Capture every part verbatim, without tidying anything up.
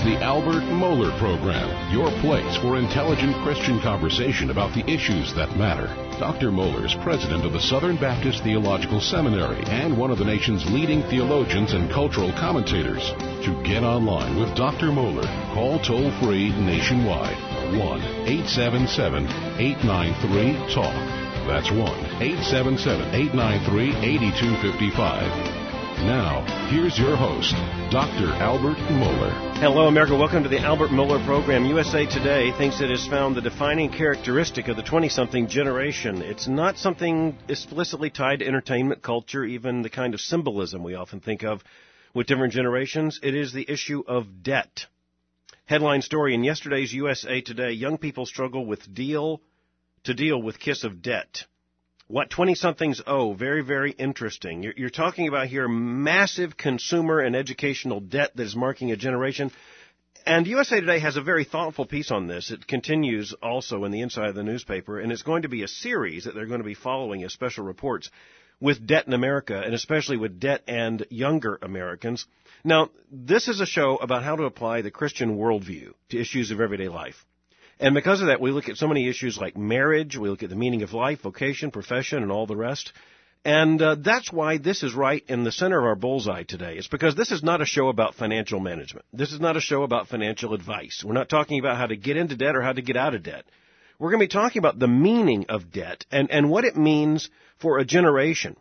the Albert Mohler Program, your place for intelligent Christian conversation about the issues that matter. Doctor Mohler is president of the Southern Baptist Theological Seminary and one of the nation's leading theologians and cultural commentators. To get online with Doctor Mohler, call toll-free nationwide, one eight seven seven, eight nine three, talk. That's one eight seven seven, eight nine three, eight two five five. Now, here's your host, Doctor Albert Mohler. Hello, America. Welcome to the Albert Mohler Program. U S A Today thinks it has found the defining characteristic of the twenty-something generation. It's not something explicitly tied to entertainment, culture, even the kind of symbolism we often think of with different generations. It is the issue of debt. Headline story in yesterday's U S A Today, young people struggle with deal to deal with kiss of debt. What twenty-somethings owe, very, very interesting. You're, you're talking about here massive consumer and educational debt that is marking a generation. And U S A Today has a very thoughtful piece on this. It continues also in the inside of the newspaper, and it's going to be a series that they're going to be following as special reports with debt in America, and especially with debt and younger Americans. Now, this is a show about how to apply the Christian worldview to issues of everyday life. And because of that, we look at so many issues like marriage, we look at the meaning of life, vocation, profession, and all the rest. And uh, that's why this is right in the center of our bullseye today. It's because this is not a show about financial management. This is not a show about financial advice. We're not talking about how to get into debt or how to get out of debt. We're going to be talking about the meaning of debt and, and what it means for a generation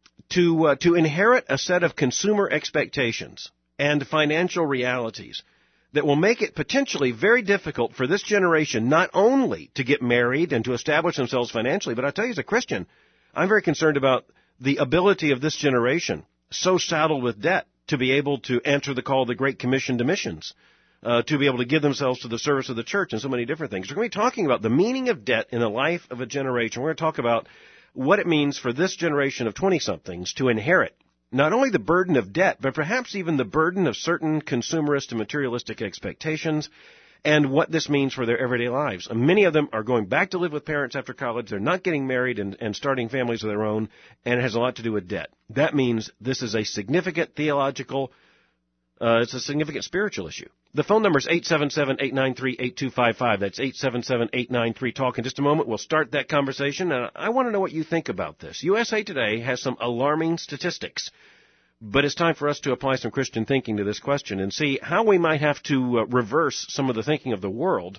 to uh, to inherit a set of consumer expectations and financial realities that will make it potentially very difficult for this generation not only to get married and to establish themselves financially, but I tell you as a Christian, I'm very concerned about the ability of this generation, so saddled with debt, to be able to answer the call of the Great Commission to missions, uh, to be able to give themselves to the service of the church and so many different things. We're going to be talking about the meaning of debt in the life of a generation. We're going to talk about what it means for this generation of twenty-somethings to inherit not only the burden of debt, but perhaps even the burden of certain consumerist and materialistic expectations, and what this means for their everyday lives. Many of them are going back to live with parents after college. They're not getting married and, and starting families of their own, and it has a lot to do with debt. That means this is a significant theological, uh, it's a significant spiritual issue. The phone number is eight seven seven, eight nine three, eight two five five. That's eight seven seven, eight nine three, talk. In just a moment, we'll start that conversation, and I want to know what you think about this. U S A Today has some alarming statistics, but it's time for us to apply some Christian thinking to this question and see how we might have to uh, reverse some of the thinking of the world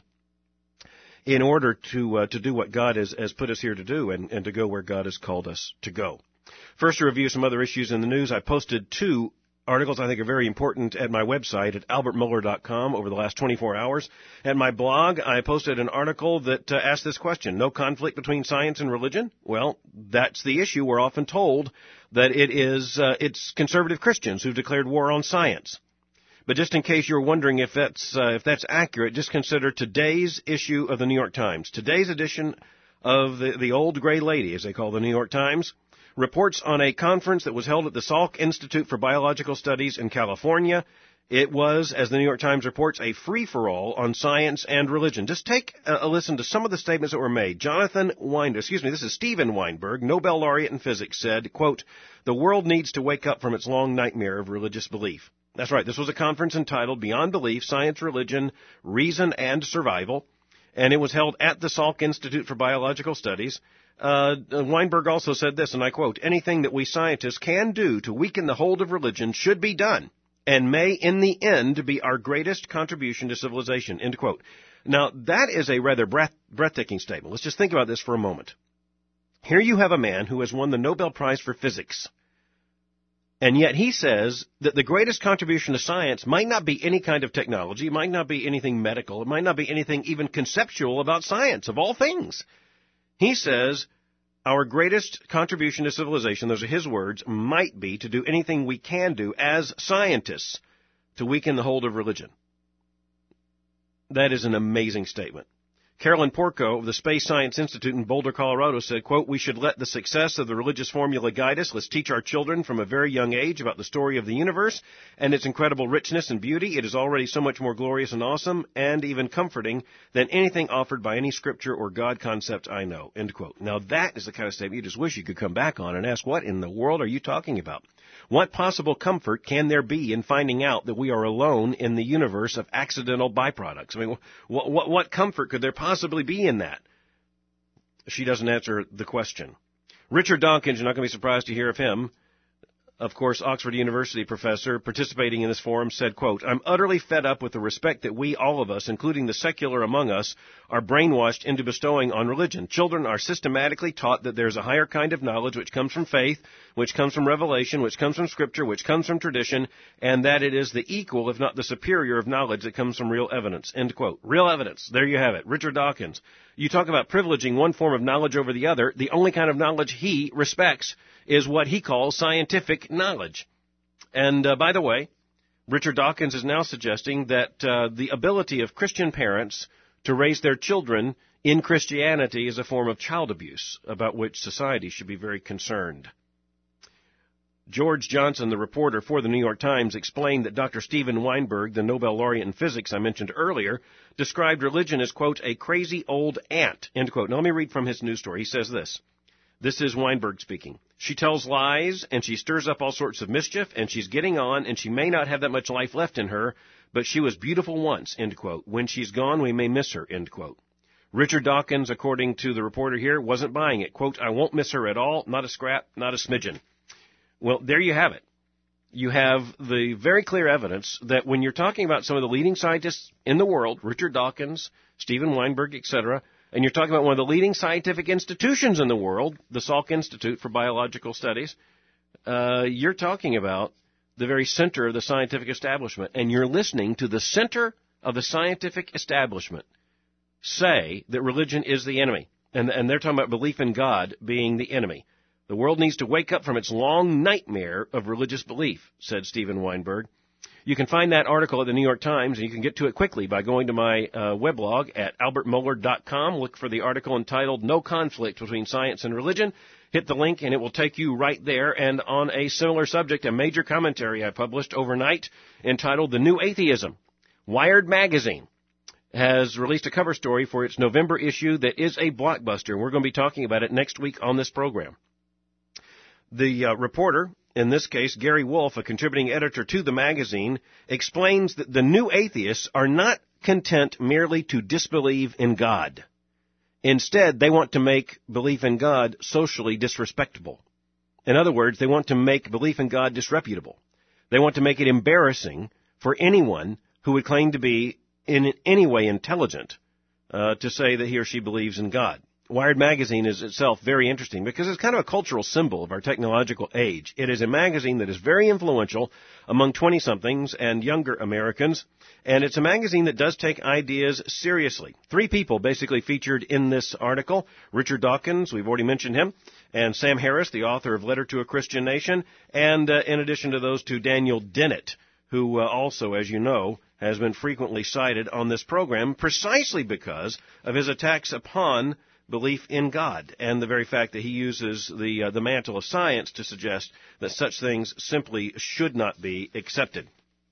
in order to uh, to do what God has, has put us here to do and, and to go where God has called us to go. First, to review some other issues in the news, I posted two articles I think are very important at my website at albert mohler dot com over the last twenty-four hours. At my blog, I posted an article that uh, asked this question: no conflict between science and religion? Well, that's the issue. We're often told that it is uh, it's conservative Christians who've declared war on science. But just in case you're wondering if that's uh, if that's accurate, just consider today's issue of the New York Times. Today's edition of the, the old gray lady, as they call the New York Times, reports on a conference that was held at the Salk Institute for Biological Studies in California. It was, as the New York Times reports, a free-for-all on science and religion. Just take a, a listen to some of the statements that were made. Jonathan Weinberg, excuse me, this is Steven Weinberg, Nobel laureate in physics, said, quote, "The world needs to wake up from its long nightmare of religious belief." That's right. This was a conference entitled Beyond Belief, Science, Religion, Reason, and Survival, and it was held at the Salk Institute for Biological Studies. Uh, Weinberg also said this, and I quote, "Anything that we scientists can do to weaken the hold of religion should be done, and may in the end be our greatest contribution to civilization," end quote. Now, that is a rather breath, breathtaking statement. Let's just think about this for a moment. Here you have a man who has won the Nobel Prize for Physics, and yet he says that the greatest contribution to science might not be any kind of technology, it might not be anything medical, it might not be anything even conceptual about science, of all things. He says our greatest contribution to civilization, those are his words, might be to do anything we can do as scientists to weaken the hold of religion. That is an amazing statement. Carolyn Porco of the Space Science Institute in Boulder, Colorado said, quote, "We should let the success of the religious formula guide us. Let's teach our children from a very young age about the story of the universe and its incredible richness and beauty. It is already so much more glorious and awesome and even comforting than anything offered by any scripture or God concept I know," end quote. Now that is the kind of statement you just wish you could come back on and ask, what in the world are you talking about? What possible comfort can there be in finding out that we are alone in the universe of accidental byproducts? I mean, what, what, what comfort could there possibly be in that? She doesn't answer the question. Richard Dawkins, you're not going to be surprised to hear of him, of course, Oxford University professor participating in this forum, said, quote, I'm utterly fed up with the respect that we, all of us, including the secular among us, are brainwashed into bestowing on religion. Children are systematically taught that there's a higher kind of knowledge which comes from faith, which comes from revelation, which comes from scripture, which comes from tradition, and that it is the equal, if not the superior, of knowledge that comes from real evidence. End quote. Real evidence. There you have it. Richard Dawkins. You talk about privileging one form of knowledge over the other. The only kind of knowledge he respects is what he calls scientific knowledge. And uh, by the way, Richard Dawkins is now suggesting that uh, the ability of Christian parents to raise their children in Christianity is a form of child abuse, about which society should be very concerned. George Johnson, the reporter for the New York Times, explained that Doctor Steven Weinberg, the Nobel laureate in physics I mentioned earlier, described religion as, quote, a crazy old aunt, end quote. Now let me read from his news story. He says this. This is Weinberg speaking. She tells lies, and she stirs up all sorts of mischief, and she's getting on, and she may not have that much life left in her, but she was beautiful once, end quote. When she's gone, we may miss her, end quote. Richard Dawkins, according to the reporter here, wasn't buying it. Quote, I won't miss her at all, not a scrap, not a smidgen. Well, there you have it. You have the very clear evidence that when you're talking about some of the leading scientists in the world, Richard Dawkins, Steven Weinberg, et cetera, and you're talking about one of the leading scientific institutions in the world, the Salk Institute for Biological Studies, uh, you're talking about the very center of the scientific establishment, and you're listening to the center of the scientific establishment say that religion is the enemy, and, and they're talking about belief in God being the enemy. The world needs to wake up from its long nightmare of religious belief, said Steven Weinberg. You can find that article at the New York Times, and you can get to it quickly by going to my uh, weblog at albert mohler dot com. Look for the article entitled No Conflict Between Science and Religion. Hit the link, and it will take you right there. And on a similar subject, a major commentary I published overnight entitled The New Atheism. Wired Magazine has released a cover story for its November issue that is a blockbuster, and we're going to be talking about it next week on this program. The uh, reporter, in this case, Gary Wolf, a contributing editor to the magazine, explains that the new atheists are not content merely to disbelieve in God. Instead, they want to make belief in God socially disrespectable. In other words, they want to make belief in God disreputable. They want to make it embarrassing for anyone who would claim to be in any way intelligent uh, to say that he or she believes in God. Wired Magazine is itself very interesting because it's kind of a cultural symbol of our technological age. It is a magazine that is very influential among twenty-somethings and younger Americans, and it's a magazine that does take ideas seriously. Three people basically featured in this article. Richard Dawkins, we've already mentioned him, and Sam Harris, the author of Letter to a Christian Nation, and uh, in addition to those two, Daniel Dennett, who uh, also, as you know, has been frequently cited on this program precisely because of his attacks upon belief in God and the very fact that he uses the uh, the mantle of science to suggest that such things simply should not be accepted.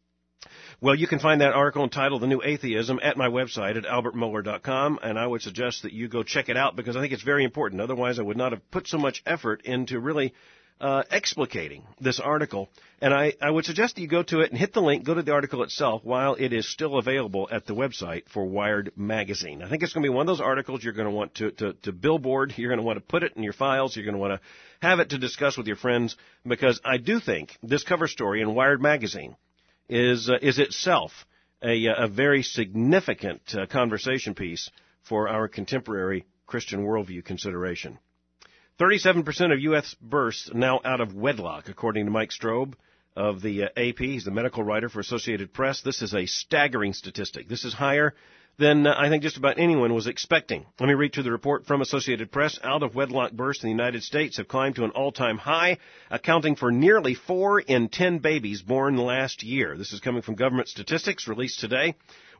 Well, you can find that article entitled The New Atheism at my website at albert mohler dot com, and I would suggest that you go check it out because I think it's very important. Otherwise, I would not have put so much effort into really uh, explicating this article. And I, I would suggest that you go to it and hit the link, go to the article itself while it is still available at the website for Wired Magazine. I think it's going to be one of those articles you're going to want to, to, to billboard. You're going to want to put it in your files. You're going to want to have it to discuss with your friends because I do think this cover story in Wired Magazine is uh, is itself a, a very significant uh, conversation piece for our contemporary Christian worldview consideration. thirty-seven percent of U S births now out of wedlock, according to Mike Strobe of the uh, A P. He's the medical writer for Associated Press. This is a staggering statistic. This is higher than uh, I think just about anyone was expecting. Let me read to the report from Associated Press. Out-of-wedlock births in the United States have climbed to an all-time high, accounting for nearly four in ten babies born last year. This is coming from government statistics released today.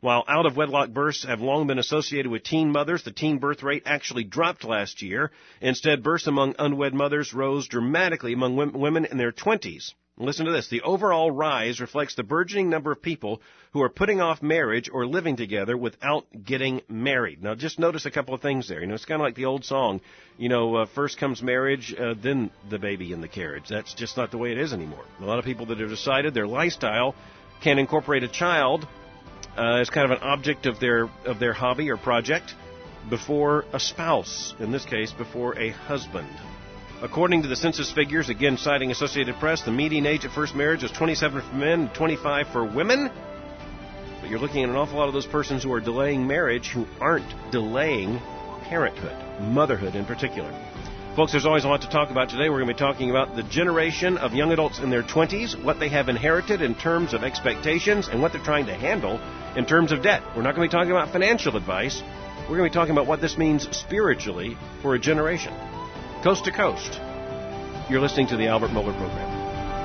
While out-of-wedlock births have long been associated with teen mothers, the teen birth rate actually dropped last year. Instead, births among unwed mothers rose dramatically among women in their twenties. Listen to this. The overall rise reflects the burgeoning number of people who are putting off marriage or living together without getting married. Now, just notice a couple of things there. You know, it's kind of like the old song, you know, uh, first comes marriage, uh, then the baby in the carriage. That's just not the way it is anymore. A lot of people that have decided their lifestyle can incorporate a child uh, as kind of an object of their of their hobby or project before a spouse, in this case, before a husband. According to the census figures, again citing Associated Press, the median age of first marriage is twenty-seven for men and twenty-five for women. But you're looking at an awful lot of those persons who are delaying marriage who aren't delaying parenthood, motherhood in particular. Folks, there's always a lot to talk about today. We're going to be talking about the generation of young adults in their twenties, what they have inherited in terms of expectations, and what they're trying to handle in terms of debt. We're not going to be talking about financial advice. We're going to be talking about what this means spiritually for a generation. Coast to coast, you're listening to the Albert Mohler Program.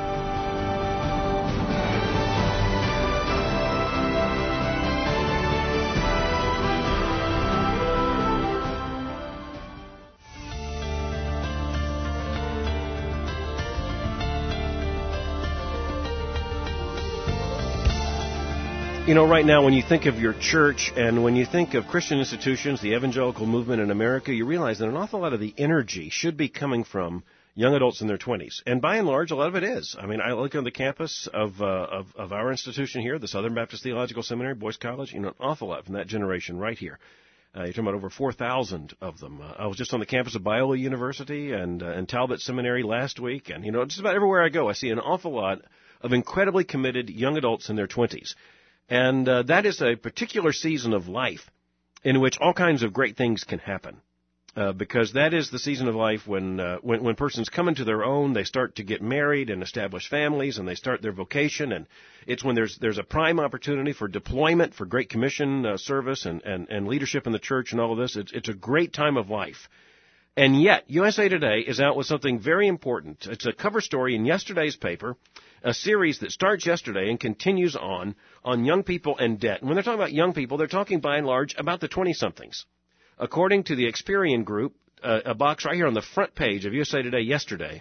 You know, right now, when you think of your church and when you think of Christian institutions, the evangelical movement in America, you realize that an awful lot of the energy should be coming from young adults in their twenties. And by and large, a lot of it is. I mean, I look on the campus of, uh, of, of our institution here, the Southern Baptist Theological Seminary, Boyce College, you know, an awful lot from that generation right here. Uh, you're talking about over four thousand of them. Uh, I was just on the campus of Biola University and, uh, and Talbot Seminary last week. And, you know, just about everywhere I go, I see an awful lot of incredibly committed young adults in their twenties. And uh, that is a particular season of life in which all kinds of great things can happen. Uh, because that is the season of life when, uh, when when persons come into their own, they start to get married and establish families, and they start their vocation. And it's when there's there's a prime opportunity for deployment, for Great Commission uh, service and, and, and leadership in the church and all of this. It's, it's a great time of life. And yet, U S A Today is out with something very important. It's a cover story in yesterday's paper, a series that starts yesterday and continues on, on young people and debt. And when they're talking about young people, they're talking by and large about the twenty-somethings. According to the Experian Group, uh, a box right here on the front page of U S A Today yesterday,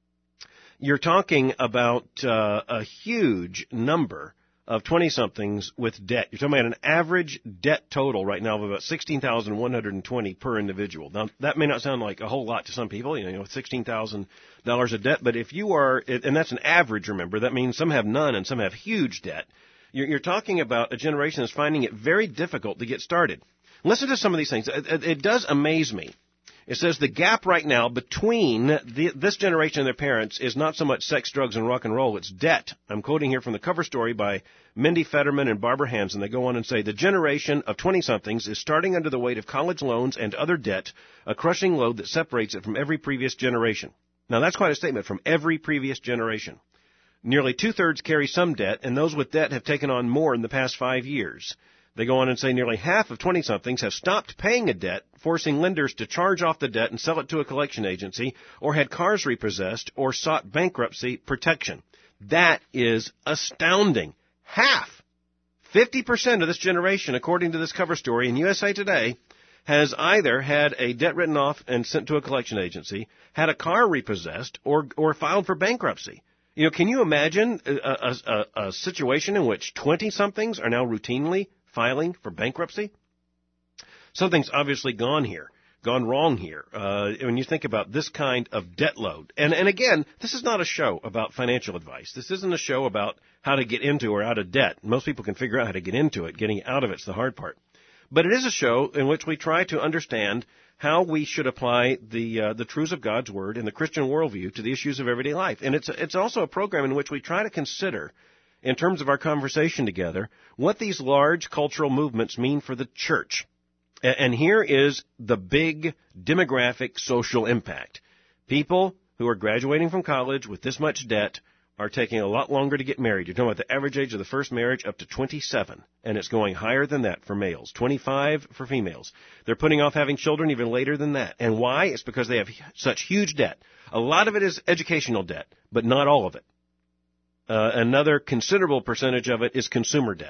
you're talking about uh, a huge number of twenty-somethings with debt. You're talking about an average debt total right now of about sixteen thousand one hundred twenty dollars per individual. Now, that may not sound like a whole lot to some people, you know, sixteen thousand dollars of debt, but if you are, and that's an average, remember, that means some have none and some have huge debt. You're, you're talking about a generation that's finding it very difficult to get started. Listen to some of these things. It, it, it does amaze me. It says the gap right now between the, this generation and their parents is not so much sex, drugs, and rock and roll, it's debt. I'm quoting here from the cover story by Mindy Fetterman and Barbara Hansen. They go on and say, the generation of twenty-somethings is starting under the weight of college loans and other debt, a crushing load that separates it from every previous generation. Now, that's quite a statement, from every previous generation. Nearly two-thirds carry some debt, and those with debt have taken on more in the past five years. They go on and say nearly half of twenty-somethings have stopped paying a debt, forcing lenders to charge off the debt and sell it to a collection agency, or had cars repossessed, or sought bankruptcy protection. That is astounding. Half, fifty percent of this generation, according to this cover story in U S A Today, has either had a debt written off and sent to a collection agency, had a car repossessed, or or filed for bankruptcy. You know, can you imagine a, a, a, a situation in which twenty-somethings are now routinely filing for bankruptcy? Something's obviously gone here, gone wrong here, uh, when you think about this kind of debt load. And, and again, this is not a show about financial advice. This isn't a show about how to get into or out of debt. Most people can figure out how to get into it. Getting out of it's the hard part. But it is a show in which we try to understand how we should apply the uh, the truths of God's Word and the Christian worldview to the issues of everyday life. And it's it's also a program in which we try to consider, in terms of our conversation together, what these large cultural movements mean for the church. And here is the big demographic social impact. People who are graduating from college with this much debt are taking a lot longer to get married. You're talking about the average age of the first marriage up to twenty-seven, and it's going higher than that for males, twenty-five for females. They're putting off having children even later than that. And why? It's because they have such huge debt. A lot of it is educational debt, but not all of it. Uh, another considerable percentage of it is consumer debt.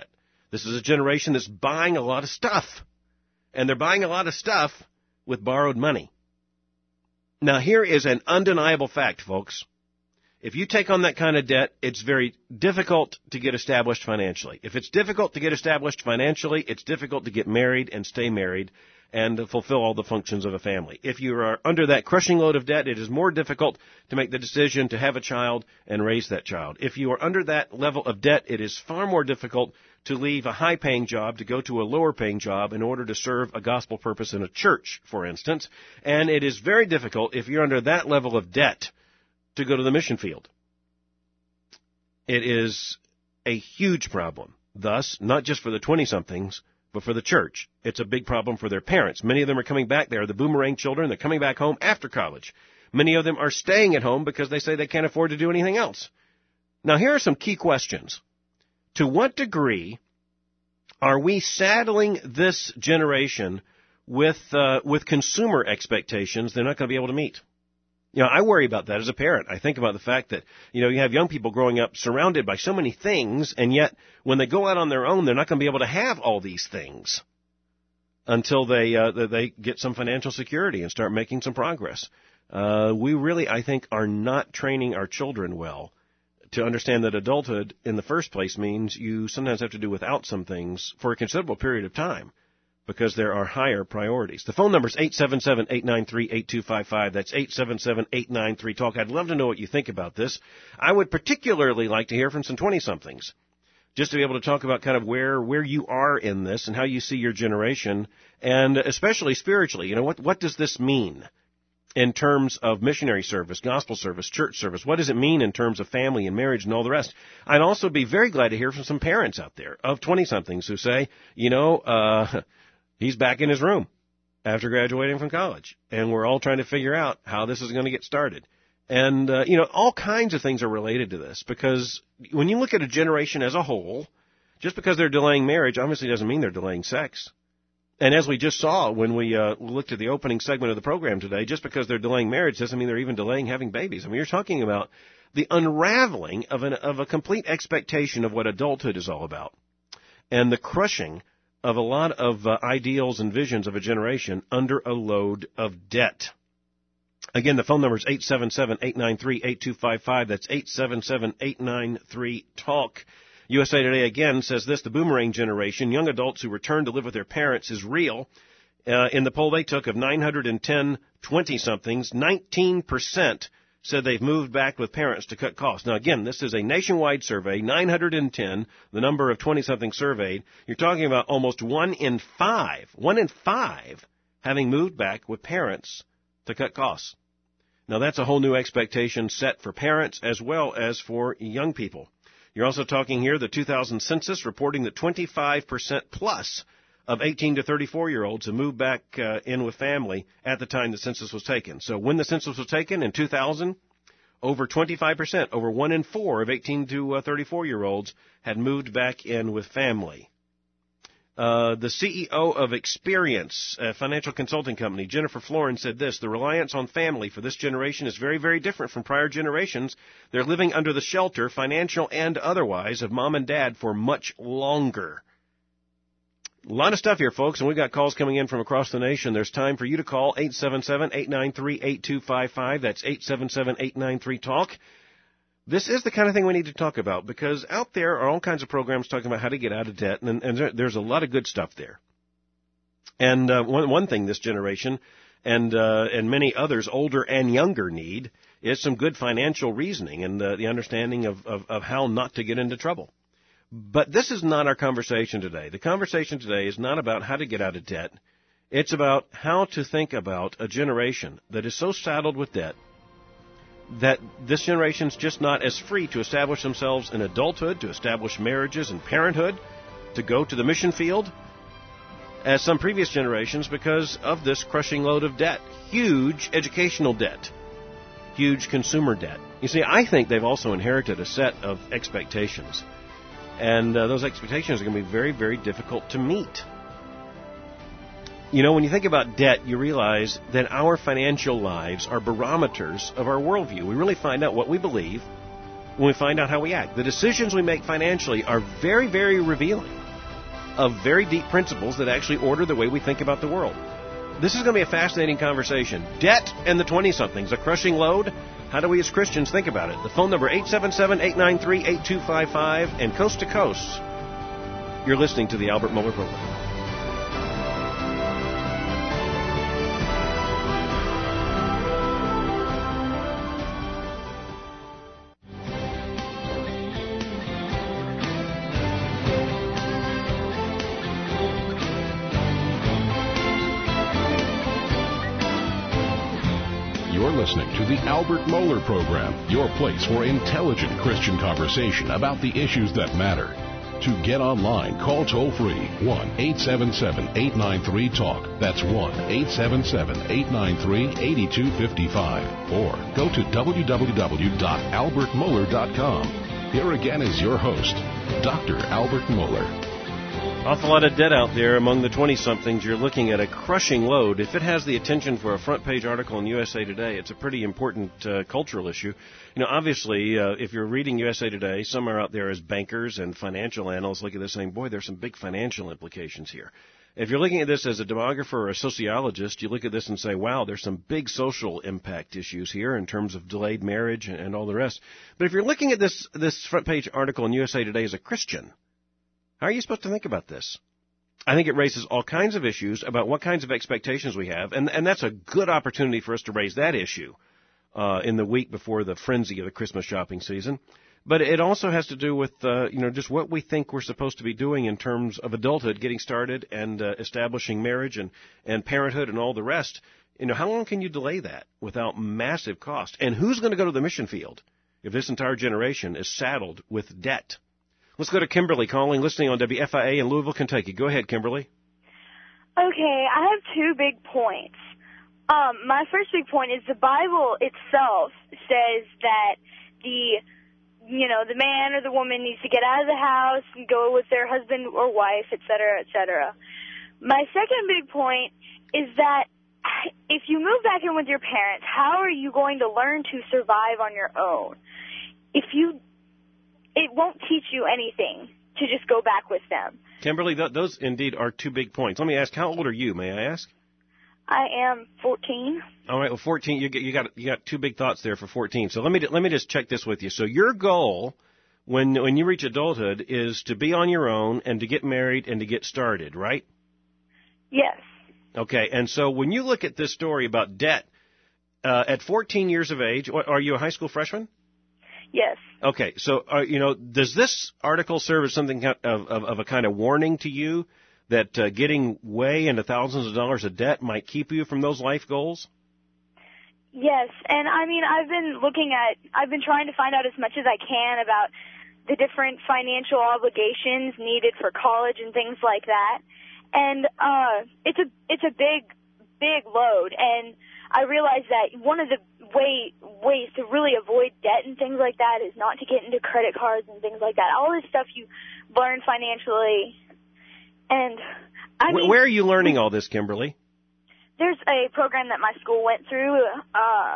This is a generation that's buying a lot of stuff. And they're buying a lot of stuff with borrowed money. Now, here is an undeniable fact, folks. If you take on that kind of debt, it's very difficult to get established financially. If it's difficult to get established financially, it's difficult to get married and stay married and to fulfill all the functions of a family. If you are under that crushing load of debt, it is more difficult to make the decision to have a child and raise that child. If you are under that level of debt, it is far more difficult to leave a high-paying job to go to a lower-paying job in order to serve a gospel purpose in a church, for instance. And it is very difficult, if you're under that level of debt, to go to the mission field. It is a huge problem. Thus, not just for the twenty-somethings, but for the church. It's a big problem for their parents. Many of them are coming back. They are the boomerang children. They're coming back home after college. Many of them are staying at home because they say they can't afford to do anything else. Now, here are some key questions. To what degree are we saddling this generation with uh, with consumer expectations they're not going to be able to meet? You know, I worry about that as a parent. I think about the fact that, you know, you have young people growing up surrounded by so many things, and yet when they go out on their own, they're not going to be able to have all these things until they uh, they get some financial security and start making some progress. Uh, we really, I think, are not training our children well to understand that adulthood in the first place means you sometimes have to do without some things for a considerable period of time, because there are higher priorities. The phone number is eight seven seven, eight nine three, eight two five five. That's eight seven seven, eight nine three, talk. I'd love to know what you think about this. I would particularly like to hear from some twenty-somethings, just to be able to talk about kind of where where you are in this and how you see your generation, and especially spiritually. You know, what what does this mean in terms of missionary service, gospel service, church service? What does it mean in terms of family and marriage and all the rest? I'd also be very glad to hear from some parents out there of twenty-somethings who say, you know, uh... he's back in his room after graduating from college, and we're all trying to figure out how this is going to get started. And, uh, you know, all kinds of things are related to this, because when you look at a generation as a whole, just because they're delaying marriage obviously doesn't mean they're delaying sex. And as we just saw when we uh, looked at the opening segment of the program today, just because they're delaying marriage doesn't mean they're even delaying having babies. I mean, you're talking about the unraveling of, an, of a complete expectation of what adulthood is all about, and the crushing of a lot of uh, ideals and visions of a generation under a load of debt. Again, the phone number is eight seven seven, eight nine three, eight two five five. That's eight seven seven, eight nine three, talk. U S A Today again says this: the boomerang generation, young adults who return to live with their parents, is real. Uh, in the poll they took of nine hundred ten twenty-somethings, nineteen percent said they've moved back with parents to cut costs. Now, again, this is a nationwide survey, nine hundred ten, the number of twenty-something surveyed. You're talking about almost one in five, one in five having moved back with parents to cut costs. Now, that's a whole new expectation set for parents as well as for young people. You're also talking here the two thousand census reporting that twenty-five percent plus of eighteen to thirty-four-year-olds have moved back uh, in with family at the time the census was taken. So when the census was taken in two thousand, over twenty-five percent, over one in four of eighteen to thirty-four-year-olds had moved back in with family. Uh, the C E O of Experience, a financial consulting company, Jennifer Florin, said this: the reliance on family for this generation is very, very different from prior generations. They're living under the shelter, financial and otherwise, of mom and dad for much longer. A lot of stuff here, folks, and we've got calls coming in from across the nation. There's time for you to call eight seven seven, eight nine three, eight two five five. That's eight seven seven, eight nine three, talk. This is the kind of thing we need to talk about, because out there are all kinds of programs talking about how to get out of debt, and, and there, there's a lot of good stuff there. And uh, one, one thing this generation and uh, and many others, older and younger, need is some good financial reasoning and uh, the understanding of, of, of how not to get into trouble. But this is not our conversation today. The conversation today is not about how to get out of debt. It's about how to think about a generation that is so saddled with debt that this generation's just not as free to establish themselves in adulthood, to establish marriages and parenthood, to go to the mission field as some previous generations because of this crushing load of debt. Huge educational debt. Huge consumer debt. You see, I think they've also inherited a set of expectations. And uh, those expectations are going to be very, very difficult to meet. You know, when you think about debt, you realize that our financial lives are barometers of our worldview. We really find out what we believe when we find out how we act. The decisions we make financially are very, very revealing of very deep principles that actually order the way we think about the world. This is going to be a fascinating conversation. Debt and the twenty-somethings, a crushing load. How do we as Christians think about it? The phone number, eight seven seven, eight nine three, eight two five five, and coast to coast. You're listening to the Albert Mohler Program. Listening to the Albert Mohler Program, your place for intelligent Christian conversation about the issues that matter. To get online, call toll-free one eight seven seven, eight nine three, TALK. That's one eight seven seven, eight nine three, eight two five five. Or go to w w w dot albert mohler dot com. Here again is your host, Doctor Albert Mohler. Awful lot of debt out there among the twenty-somethings. You're looking at a crushing load. If it has the attention for a front-page article in U S A Today, it's a pretty important uh, cultural issue. You know, obviously, uh, if you're reading U S A Today, some are out there as bankers and financial analysts look at this saying, boy, there's some big financial implications here. If you're looking at this as a demographer or a sociologist, you look at this and say, wow, there's some big social impact issues here in terms of delayed marriage and, and all the rest. But if you're looking at this, this front-page article in U S A Today as a Christian, how are you supposed to think about this? I think it raises all kinds of issues about what kinds of expectations we have, and, and that's a good opportunity for us to raise that issue uh, in the week before the frenzy of the Christmas shopping season. But it also has to do with, uh, you know, just what we think we're supposed to be doing in terms of adulthood, getting started and uh, establishing marriage and, and parenthood and all the rest. You know, how long can you delay that without massive cost? And who's going to go to the mission field if this entire generation is saddled with debt? Let's go to Kimberly calling, listening on W F I A in Louisville, Kentucky. Go ahead, Kimberly. Okay, I have two big points. Um, my first big point is the Bible itself says that the, you know, the man or the woman needs to get out of the house and go with their husband or wife, et cetera, et cetera. My second big point is that if you move back in with your parents, how are you going to learn to survive on your own? If you It won't teach you anything to just go back with them. Kimberly, th- those indeed are two big points. Let me ask, how old are you, may I ask? I am fourteen. All right, well, fourteen, you, get, you, got, you got two big thoughts there for fourteen. So let me let me just check this with you. So your goal when when you reach adulthood is to be on your own and to get married and to get started, right? Yes. Okay, and so when you look at this story about debt, uh, at fourteen years of age, are you a high school freshman? Yes. Okay, so, uh, you know, does this article serve as something of, of, of a kind of warning to you that uh, getting way into thousands of dollars of debt might keep you from those life goals? Yes, and I mean, I've been looking at, I've been trying to find out as much as I can about the different financial obligations needed for college and things like that. And uh, it's a it's a big, big load, and I realized that one of the way, ways to really avoid debt and things like that is not to get into credit cards and things like that. All this stuff you learn financially. And I mean, where are you learning all this, Kimberly? There's a program that my school went through, uh,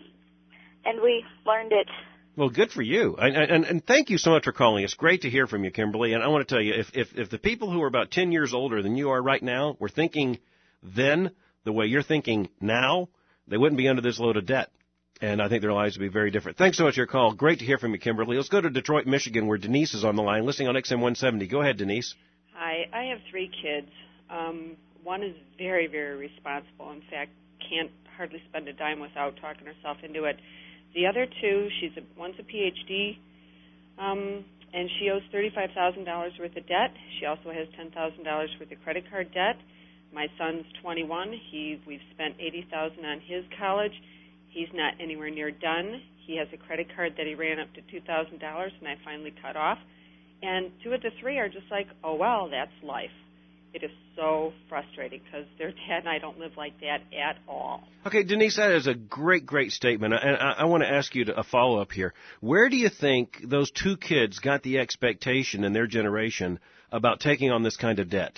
and we learned it. Well, good for you. And, and, and thank you so much for calling. It's great to hear from you, Kimberly. And I want to tell you, if, if, if the people who are about ten years older than you are right now were thinking then the way you're thinking now, they wouldn't be under this load of debt. And I think their lives would be very different. Thanks so much for your call. Great to hear from you, Kimberly. Let's go to Detroit, Michigan, where Denise is on the line, listening on X M one seventy. Go ahead, Denise. Hi. I have three kids. Um, one is very, very responsible. In fact, can't hardly spend a dime without talking herself into it. The other two, she's a, one's a P H D, um, and she owes thirty-five thousand dollars worth of debt. She also has ten thousand dollars worth of credit card debt. My son's twenty-one. He, we've spent eighty thousand dollars on his college. He's not anywhere near done. He has a credit card that he ran up to two thousand dollars, and I finally cut off. And two of the three are just like, oh, well, that's life. It is so frustrating because their dad and I don't live like that at all. Okay, Denise, that is a great, great statement. And I, I want to ask you to, a follow-up here. Where do you think those two kids got the expectation in their generation about taking on this kind of debt?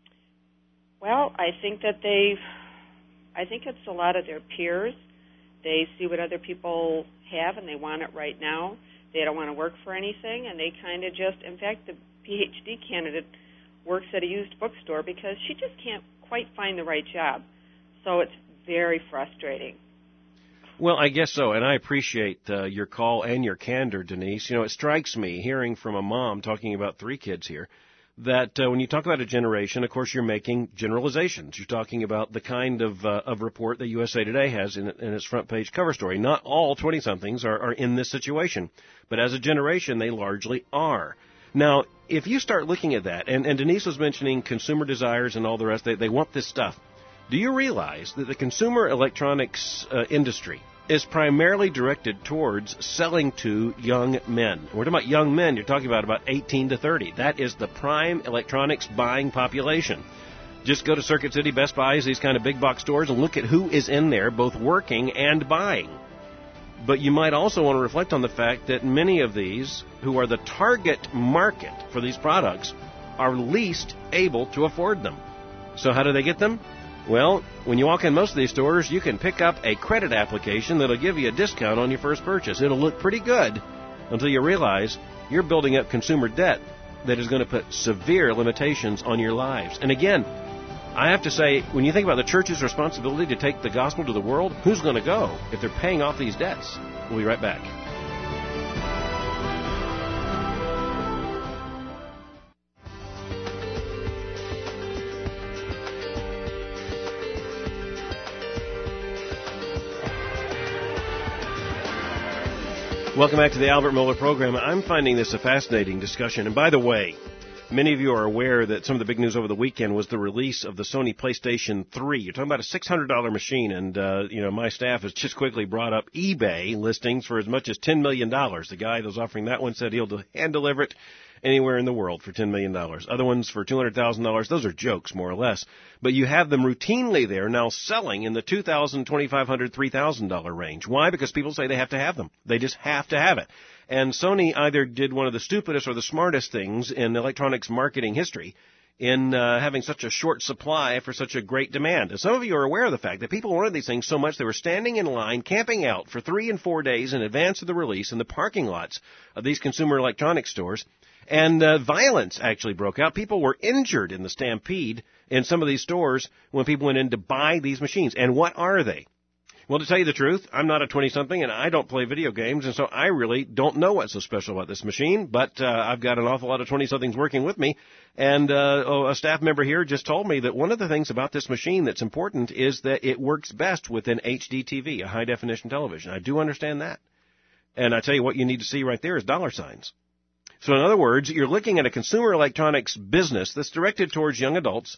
Well, I think that they've, I think it's a lot of their peers. They see what other people have and they want it right now. They don't want to work for anything, and they kind of just, in fact, the P H D candidate works at a used bookstore because she just can't quite find the right job. So it's very frustrating. Well, I guess so, and I appreciate uh, your call and your candor, Denise. You know, it strikes me, hearing from a mom talking about three kids here, that uh, when you talk about a generation, of course, you're making generalizations. You're talking about the kind of uh, of report that U S A Today has in, in its front page cover story. Not all twenty-somethings are, are in this situation, but as a generation, they largely are. Now, if you start looking at that, and, and Denise was mentioning consumer desires and all the rest, they, they want this stuff. Do you realize that the consumer electronics uh, industry is primarily directed towards selling to young men? We're talking about young men. You're talking about about eighteen to thirty. That is the prime electronics buying population. Just go to Circuit City, Best Buys, these kind of big box stores, and look at who is in there, both working and buying. But you might also want to reflect on the fact that many of these, who are the target market for these products, are least able to afford them. So how do they get them? Well, when you walk in most of these stores, you can pick up a credit application that'll give you a discount on your first purchase. It'll look pretty good until you realize you're building up consumer debt that is going to put severe limitations on your lives. And again, I have to say, when you think about the church's responsibility to take the gospel to the world, who's going to go if they're paying off these debts? We'll be right back. Welcome back to the Albert Mohler program. I'm finding this a fascinating discussion. And by the way, many of you are aware that some of the big news over the weekend was the release of the Sony PlayStation three. You're talking about a six hundred dollars machine, and uh, you know, my staff has just quickly brought up eBay listings for as much as ten million dollars. The guy that was offering that one said he'll hand deliver it anywhere in the world for ten million dollars. Other ones for two hundred thousand dollars. Those are jokes, more or less. But you have them routinely there now selling in the two thousand dollars, twenty-five hundred dollars, three thousand dollars range. Why? Because people say they have to have them. They just have to have it. And Sony either did one of the stupidest or the smartest things in electronics marketing history in uh, having such a short supply for such a great demand. And some of you are aware of the fact that people wanted these things so much they were standing in line, camping out for three and four days in advance of the release in the parking lots of these consumer electronics stores. And uh, violence actually broke out. People were injured in the stampede in some of these stores when people went in to buy these machines. And what are they? Well, to tell you the truth, I'm not a twenty-something, and I don't play video games, and so I really don't know what's so special about this machine. But uh, I've got an awful lot of twenty-somethings working with me, and uh, oh, a staff member here just told me that one of the things about this machine that's important is that it works best with an H D T V, a high-definition television. I do understand that. And I tell you what you need to see right there is dollar signs. So in other words, you're looking at a consumer electronics business that's directed towards young adults.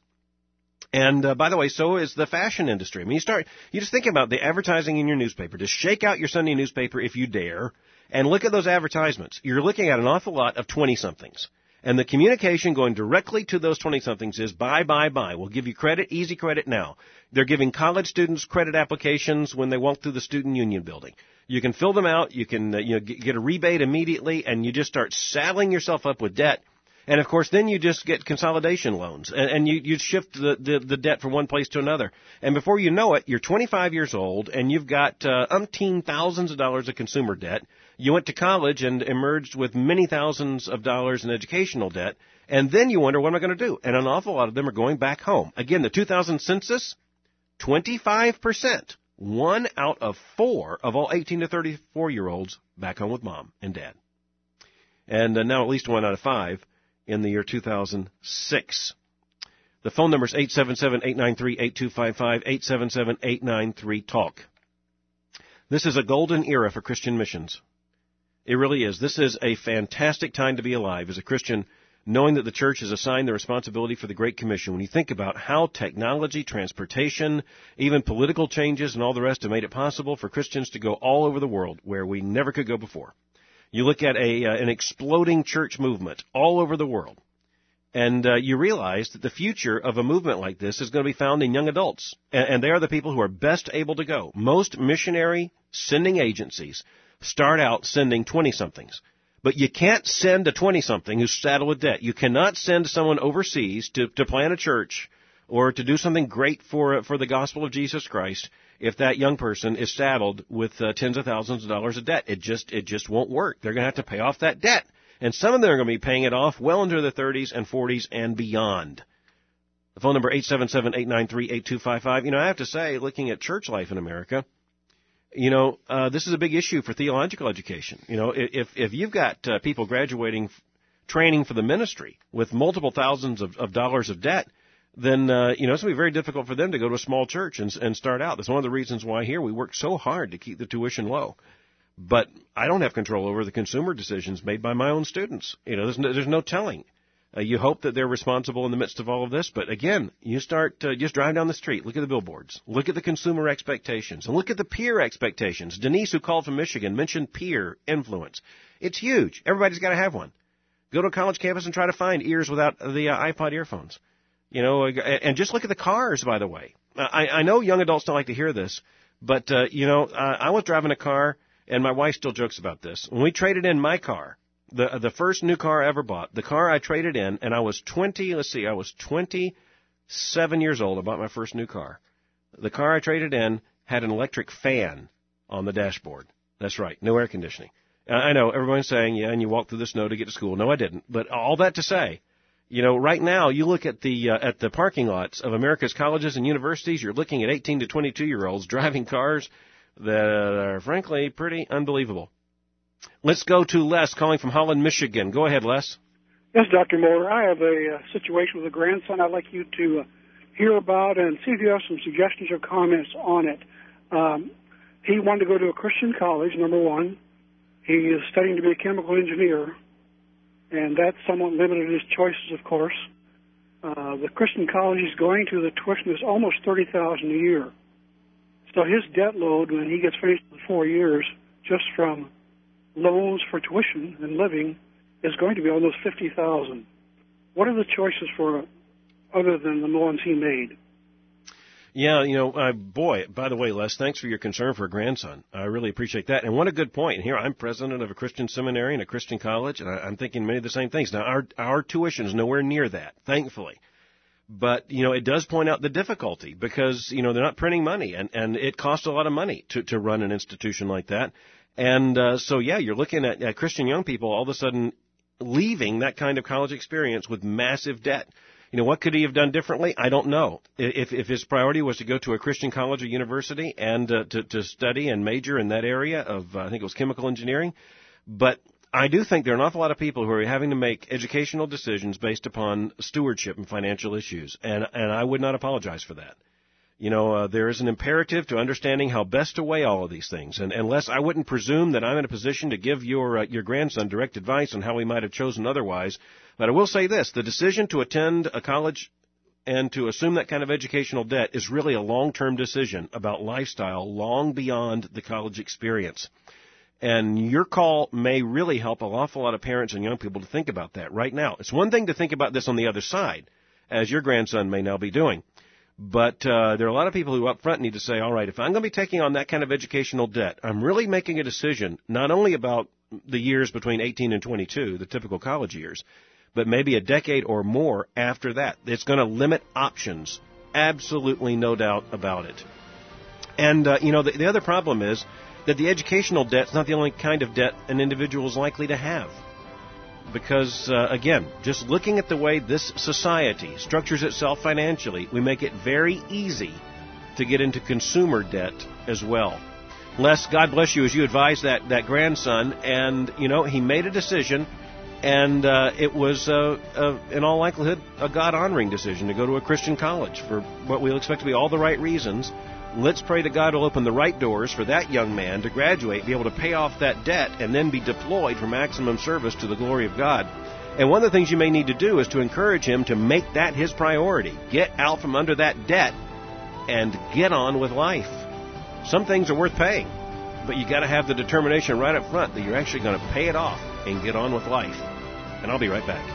And, uh, by the way, so is the fashion industry. I mean, you start, you just think about the advertising in your newspaper. Just shake out your Sunday newspaper if you dare and look at those advertisements. You're looking at an awful lot of twenty-somethings. And the communication going directly to those twenty-somethings is buy, buy, buy. We'll give you credit, easy credit now. They're giving college students credit applications when they walk through the student union building. You can fill them out. You can uh, you know, get a rebate immediately, and you just start saddling yourself up with debt. And, of course, then you just get consolidation loans, and, and you, you shift the, the, the debt from one place to another. And before you know it, you're twenty-five years old, and you've got uh, umpteen thousands of dollars of consumer debt. You went to college and emerged with many thousands of dollars in educational debt, and then you wonder, what am I going to do? And an awful lot of them are going back home. Again, the two thousand census, twenty-five percent, one out of four of all eighteen to thirty-four-year-olds back home with mom and dad. And uh, now at least one out of five in the year two thousand six. The phone number is eight seven seven, eight nine three, eight two five five, eight seven seven, eight nine three, TALK. This is a golden era for Christian missions. It really is. This is a fantastic time to be alive as a Christian, knowing that the church has assigned the responsibility for the Great Commission. When you think about how technology, transportation, even political changes and all the rest have made it possible for Christians to go all over the world where we never could go before. You look at a uh, an exploding church movement all over the world, and uh, you realize that the future of a movement like this is going to be found in young adults, and, and they are the people who are best able to go. Most missionary sending agencies start out sending twenty-somethings, but you can't send a twenty-something who's saddled with debt. You cannot send someone overseas to, to plant a church or to do something great for for the gospel of Jesus Christ if that young person is saddled with uh, tens of thousands of dollars of debt. It just it just won't work. They're going to have to pay off that debt. And some of them are going to be paying it off well into their thirties and forties and beyond. The phone number, eight seven seven, eight nine three, eight two five five. You know, I have to say, looking at church life in America, you know, uh, this is a big issue for theological education. You know, if if you've got uh, people graduating, training for the ministry with multiple thousands of, of dollars of debt, then, uh, you know, it's going to be very difficult for them to go to a small church and, and start out. That's one of the reasons why here we work so hard to keep the tuition low. But I don't have control over the consumer decisions made by my own students. You know, there's no, there's no telling. Uh, you hope that they're responsible in the midst of all of this, but again, you start, uh, just drive down the street, look at the billboards, look at the consumer expectations, and look at the peer expectations. Denise, who called from Michigan, mentioned peer influence. It's huge. Everybody's got to have one. Go to a college campus and try to find ears without the uh, iPod earphones. You know, and just look at the cars, by the way. I, I know young adults don't like to hear this, but, uh, you know, uh, I was driving a car, and my wife still jokes about this. When we traded in my car, the the first new car I ever bought, the car I traded in, and I was twenty, let's see, I was twenty-seven years old. I bought my first new car. The car I traded in had an electric fan on the dashboard. That's right, no air conditioning. I know, everyone's saying, yeah, and you walk through the snow to get to school. No, I didn't. But all that to say, you know, right now, you look at the uh, at the parking lots of America's colleges and universities, you're looking at eighteen to twenty-two-year-olds driving cars that are, frankly, pretty unbelievable. Let's go to Les, calling from Holland, Michigan. Go ahead, Les. Yes, Doctor Moeller. I have a uh, situation with a grandson I'd like you to uh, hear about and see if you have some suggestions or comments on it. Um, he wanted to go to a Christian college, number one. He is studying to be a chemical engineer, and that somewhat limited his choices, of course. Uh, the Christian college he's going to, the tuition is almost thirty thousand dollars a year. So his debt load when he gets finished with four years, just from loans for tuition and living, is going to be almost fifty thousand dollars. What are the choices for other than the ones he made? Yeah, you know, uh, boy, by the way, Les, thanks for your concern for a grandson. I really appreciate that. And what a good point. And here, I'm president of a Christian seminary and a Christian college, and I, I'm thinking many of the same things. Now, our, our tuition is nowhere near that, thankfully. But, you know, it does point out the difficulty because, you know, they're not printing money, and, and it costs a lot of money to, to run an institution like that. And uh, so, yeah, you're looking at, at Christian young people all of a sudden leaving that kind of college experience with massive debt. You know, what could he have done differently? I don't know. If if his priority was to go to a Christian college or university and uh, to, to study and major in that area of, uh, I think it was chemical engineering. But I do think there are an awful lot of people who are having to make educational decisions based upon stewardship and financial issues. And, and I would not apologize for that. You know, uh, there is an imperative to understanding how best to weigh all of these things. And unless I wouldn't presume that I'm in a position to give your uh, your grandson direct advice on how he might have chosen otherwise. But I will say this, the decision to attend a college and to assume that kind of educational debt is really a long-term decision about lifestyle long beyond the college experience. And your call may really help an awful lot of parents and young people to think about that right now. It's one thing to think about this on the other side, as your grandson may now be doing. But uh, there are a lot of people who up front need to say, all right, if I'm going to be taking on that kind of educational debt, I'm really making a decision not only about the years between eighteen and twenty-two, the typical college years, but maybe a decade or more after that. It's going to limit options. Absolutely no doubt about it. And, uh, you know, the, the other problem is that the educational debt is not the only kind of debt an individual is likely to have. Because, uh, again, just looking at the way this society structures itself financially, we make it very easy to get into consumer debt as well. Les, God bless you as you advise that, that grandson. And, you know, he made a decision, and uh, it was, uh, uh, in all likelihood, a God-honoring decision to go to a Christian college for what we'll expect to be all the right reasons. Let's pray that God will open the right doors for that young man to graduate, be able to pay off that debt, and then be deployed for maximum service to the glory of God. And one of the things you may need to do is to encourage him to make that his priority. Get out from under that debt and get on with life. Some things are worth paying, but you got to have the determination right up front that you're actually going to pay it off and get on with life. And I'll be right back.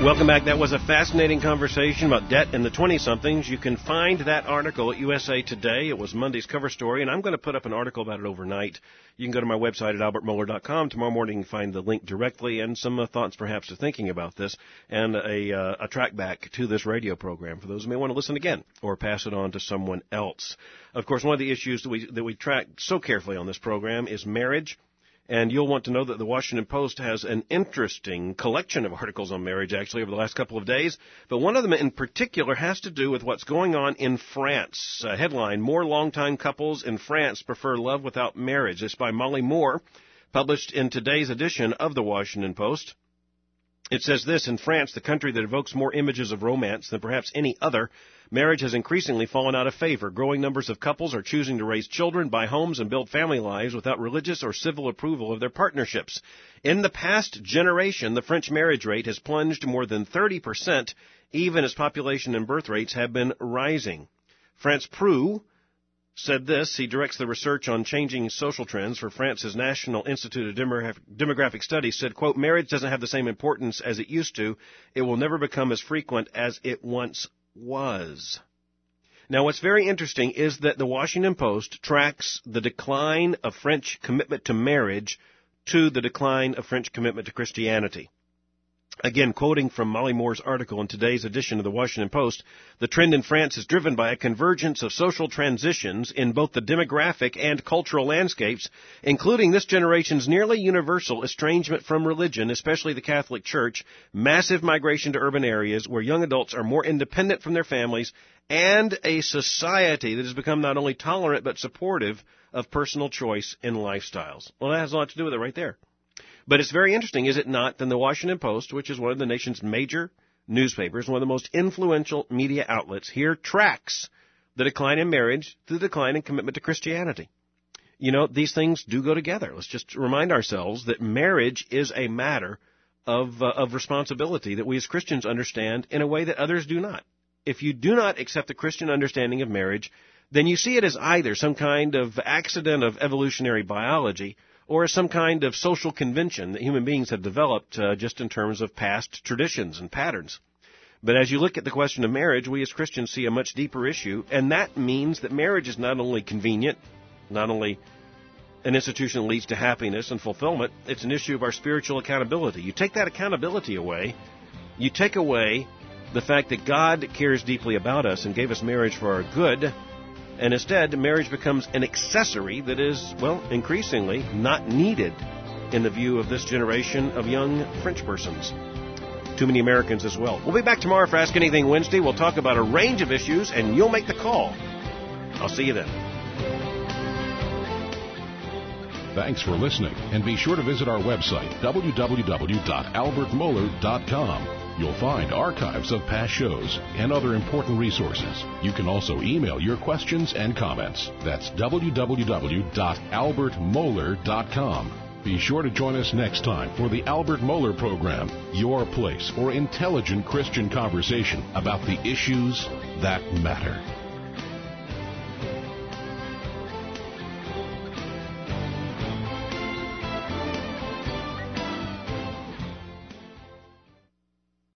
Welcome back. That was a fascinating conversation about debt and the twenty-somethings. You can find that article at U S A Today. It was Monday's cover story, and I'm going to put up an article about it overnight. You can go to my website at albert mohler dot com. Tomorrow morning you can find the link directly and some uh, thoughts perhaps to thinking about this and a, uh, a track back to this radio program for those who may want to listen again or pass it on to someone else. Of course, one of the issues that we, that we track so carefully on this program is marriage. And you'll want to know that the Washington Post has an interesting collection of articles on marriage, actually, over the last couple of days. But one of them in particular has to do with what's going on in France. Uh, headline, More Longtime Couples in France Prefer Love Without Marriage. It's by Molly Moore, published in today's edition of the Washington Post. It says this, in France, the country that evokes more images of romance than perhaps any other, marriage has increasingly fallen out of favor. Growing numbers of couples are choosing to raise children, buy homes, and build family lives without religious or civil approval of their partnerships. In the past generation, the French marriage rate has plunged more than thirty percent, even as population and birth rates have been rising. France Preux said this. He directs the research on changing social trends for France's National Institute of Demographic Studies, said, quote, marriage doesn't have the same importance as it used to. It will never become as frequent as it once was. Now, what's very interesting is that the Washington Post tracks the decline of French commitment to marriage to the decline of French commitment to Christianity. Again, quoting from Molly Moore's article in today's edition of the Washington Post, the trend in France is driven by a convergence of social transitions in both the demographic and cultural landscapes, including this generation's nearly universal estrangement from religion, especially the Catholic Church, massive migration to urban areas where young adults are more independent from their families, and a society that has become not only tolerant but supportive of personal choice in lifestyles. Well, that has a lot to do with it right there. But it's very interesting, is it not, that the Washington Post, which is one of the nation's major newspapers, one of the most influential media outlets here, tracks the decline in marriage to the decline in commitment to Christianity. You know, these things do go together. Let's just remind ourselves that marriage is a matter of, uh, of responsibility that we as Christians understand in a way that others do not. If you do not accept the Christian understanding of marriage, then you see it as either some kind of accident of evolutionary biology or as some kind of social convention that human beings have developed uh, just in terms of past traditions and patterns. But as you look at the question of marriage, we as Christians see a much deeper issue, and that means that marriage is not only convenient, not only an institution that leads to happiness and fulfillment, it's an issue of our spiritual accountability. You take that accountability away, you take away the fact that God cares deeply about us and gave us marriage for our good, and instead, marriage becomes an accessory that is, well, increasingly not needed in the view of this generation of young French persons. Too many Americans as well. We'll be back tomorrow for Ask Anything Wednesday. We'll talk about a range of issues, and you'll make the call. I'll see you then. Thanks for listening, and be sure to visit our website, w w w dot albert mohler dot com. You'll find archives of past shows and other important resources. You can also email your questions and comments. That's w w w dot albert mohler dot com. Be sure to join us next time for the Albert Mohler Program, your place for intelligent Christian conversation about the issues that matter.